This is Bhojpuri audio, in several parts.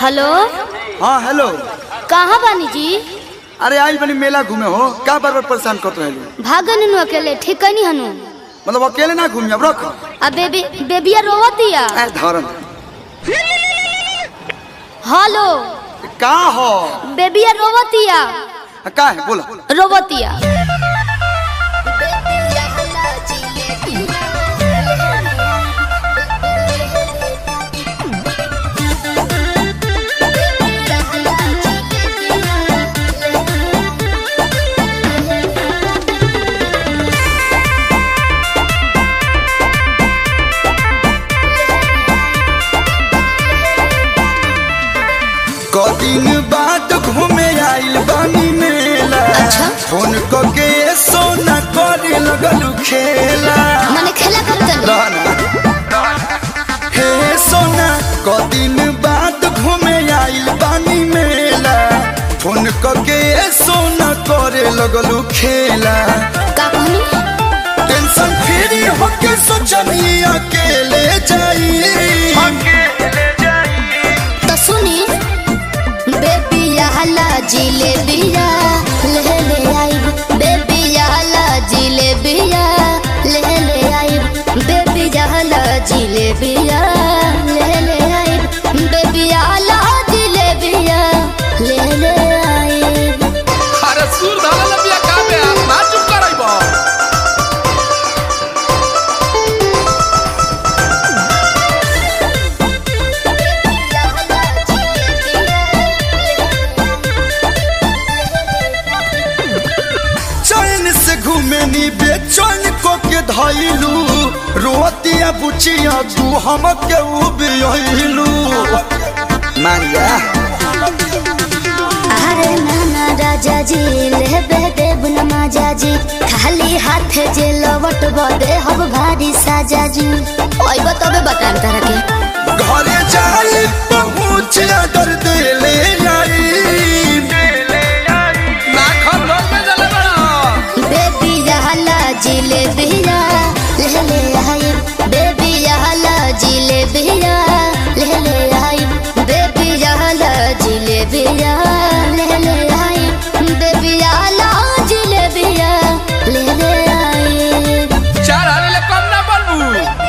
हेलो। हाँ हेलो। कहाँ बानी जी? अरे आई बनी मेला घूमे हो का बार बार परेशान करते रहे? भागन नु अकेले ठीक नहीं हनु। मतलब अकेले ना घूमी अब रखो। अब बेबिया रोवतिया। धरम। हेलो। का हो? बेबिया रोवतिया। का है बोला? रोवतिया। दिन बाद घूमे आइल बानी मेला। अच्छा? फोन को के सोना करे लगलू खेला। माने खेला करतन। हे सोना को दिन बाद घूमे आइल बानी मेला। फोन को के सोना करे लगलू खेला। का कहनी? टेंशन फ्री होके सोचनी अकेले जाई। तो सुनी बेबिया हला जिलेबिया ले ले आई। बेबिया हला जिलेबिया ले ले आई। बेबिया हला जिलेबिया ले ले आई। बेबिया हला जिलेबिया ले ले आई। अरे सुर धाला लबिया का बे ना चुप करइबो। घूमे नी बेचैन को के धइलू। रोतिया बुचिया तू हम के उबियलू। मानिया अरे नाना राजा जी ले देव नमाजा जी। खाली हाथ जे लवट बदे हम भारी साजा जी। ओइबो तबे बतान तारा के घरे जाई पहुंच अगर देले आई। ना खन लोग में जले बड़ा। बेबिया हला जिलेबिया ले ले आई। बेबिया हला जिलेबिया ले ले आई। बेबिया हला जिलेबिया ले ले आई। बेबिया हला जिलेबिया ले ले आई। चार हाले ले कम ना बनबू।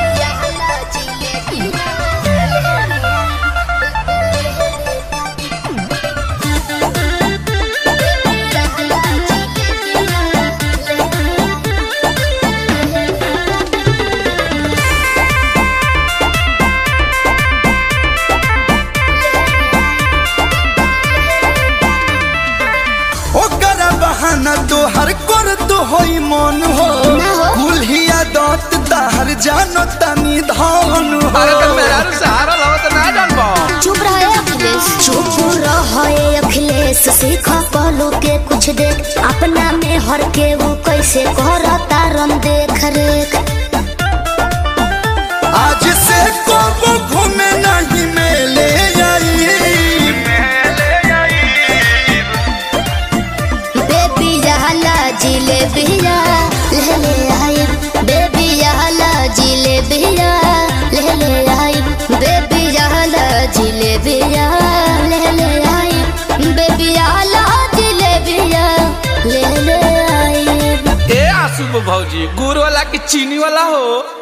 तो हर कर तो होई मन हो। कुल्हिया दत ताहर जानो तनी धान हो। अरे तो मेरा सहारा लव तो ना जानबो। चुप रहे अखिलेश। चुप रहे अखिलेश। सीख पलो के कुछ देख। अपना में हर के वो कैसे करता रन देख रेख। आज से को घूमे नहीं मेले आई। बेबिया हला जिलेबिया ले ले आई। बेबिया हला जिलेबिया ले ले आई। बेबिया हला जिलेबिया ले ले आई। बेबिया हला जिलेबिया ले ले आई। ए आसू भौजी गुड़ वाला की चीनी वाला हो।